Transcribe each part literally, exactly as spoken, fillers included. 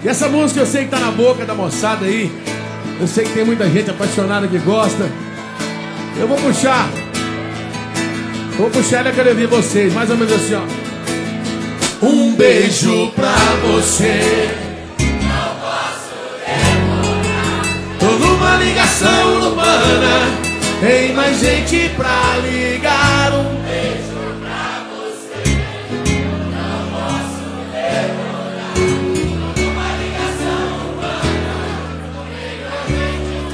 E essa música eu sei que tá na boca da moçada aí. Eu sei que tem muita gente apaixonada que gosta. Eu vou puxar. Vou puxar e eu quero ouvir vocês. Mais ou menos assim, ó. Um beijo pra você. Não posso demorar. Tô numa ligação urbana. Tem mais gente pra ligar. Um Beijo pra você. Não posso demorar. Tô numa ligação urbana. Tem mais gente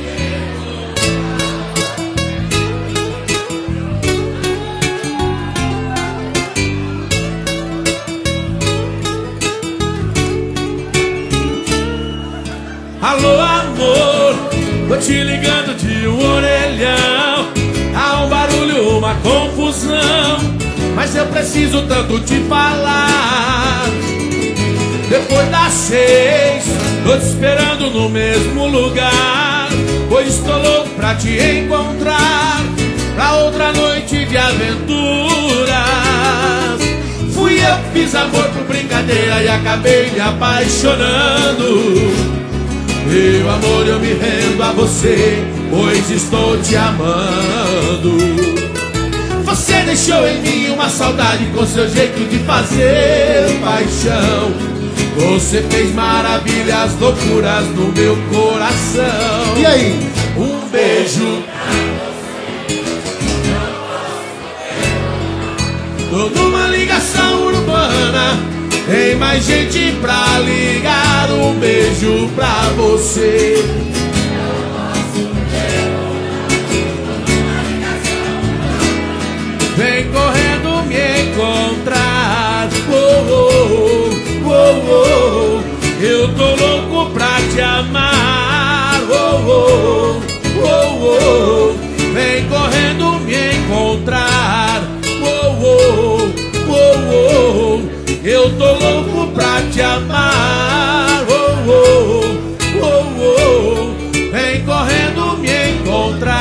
que... Alô, amor, tô te ligando de um orelhão. Há um barulho, uma confusão, mas eu preciso tanto te falar. Depois das seis, tô te esperando no mesmo lugar, pois estou louco pra te encontrar, pra outra noite de aventuras. Fui eu que fiz amor por brincadeira e acabei me apaixonando. Meu amor, eu me rendo a você, pois estou te amando. Você deixou em mim uma saudade com seu jeito de fazer paixão. Você fez maravilhas, loucuras no meu coração. E aí? Um beijo. Tô numa ligação urbana. Tem mais gente pra ligar. Um beijo pra você. Vem correndo me encontrar. Oh, oh, oh, oh, oh. Eu tô louco pra te amar. Oh, oh, oh, oh, oh. Vem correndo me encontrar. Oh, oh, oh, oh, oh. Eu tô louco pra te amar. Oh, oh, oh, oh. Vem correndo me encontrar.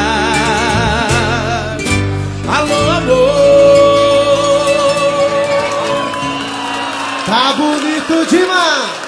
Alô, amor. Tá bonito demais.